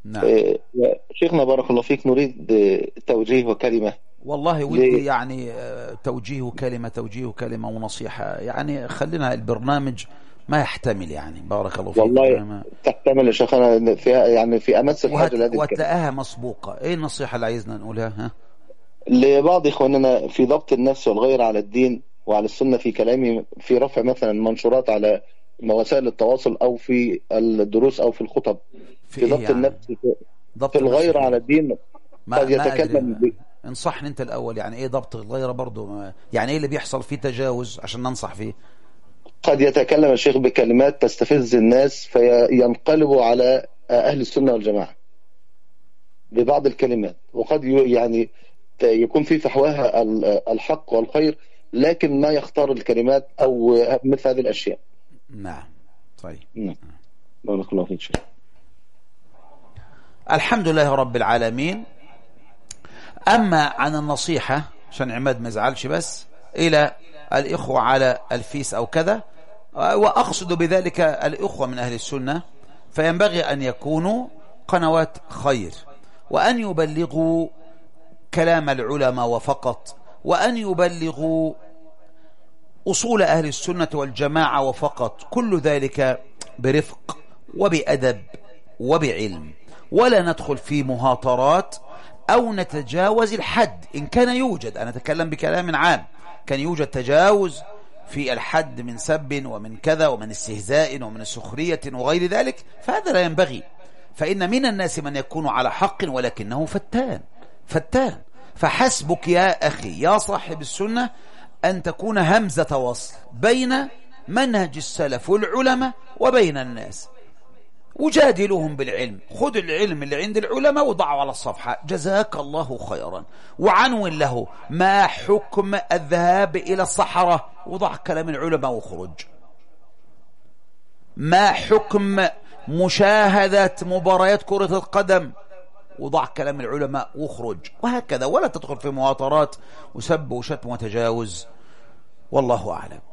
نعم. شيخنا بارك الله فيك، نريد توجيه وكلمة. والله ودي يعني توجيه كلمة ونصيحة، يعني خلينا البرنامج ما يحتمل، يعني بارك الله فيكم والله تحتمل يا شيخنا، فيها يعني في أمس الحاجة لهذه الكلمة. وهتلاقاها مسبوقة. ايه النصيحة اللي عايزنا نقولها؟ ها؟ لبعض إخواننا في ضبط النفس والغير على الدين وعلى السنة في كلامي، في رفع مثلا منشورات على وسائل التواصل أو في الدروس أو في الخطب، في في ايه ضبط يعني؟ النفس في ضبط النفس الغير في على ايه؟ الدين. قد ما ادري. يتكلم انصحني انت الاول، يعني ايه ضبط الغيرة برضو؟ يعني ايه اللي بيحصل فيه تجاوز عشان ننصح فيه؟ قد يتكلم الشيخ بكلمات تستفز الناس فينقلبوا على أهل السنة والجماعة ببعض الكلمات، وقد يعني يكون في فحواها الحق والخير، لكن ما يختار الكلمات أو مثل هذه الأشياء. نعم. طيب. نعم. بارك الله فيك شيخ. الحمد لله رب العالمين. أما عن النصيحة، عشان عماد ما يزعلش، بس إلى الإخوة على الفيس أو كذا، وأقصد بذلك الإخوة من أهل السنة، فينبغي أن يكونوا قنوات خير، وأن يبلغوا كلام العلماء وفقط، وأن يبلغوا أصول أهل السنة والجماعة وفقط، كل ذلك برفق وبأدب وبعلم، ولا ندخل في مهاترات أو نتجاوز الحد إن كان يوجد. أنا أتكلم بكلام عام، كان يوجد تجاوز في الحد من سب ومن كذا ومن استهزاء ومن سخرية وغير ذلك، فهذا لا ينبغي. فإن من الناس من يكون على حق ولكنه فتان. فحسبك يا أخي يا صاحب السنة أن تكون همزة وصل بين منهج السلف والعلماء وبين الناس، وجادلهم بالعلم. خذ العلم اللي عند العلماء وضعه على الصفحة، جزاك الله خيرا، وعنون له ما حكم الذهاب إلى الصحراء، وضع كلام العلماء وخرج. ما حكم مشاهدة مباريات كرة القدم، وضع كلام العلماء واخرج، وهكذا. ولا تدخل في مواطرات وسب وشتم وتجاوز، والله أعلم.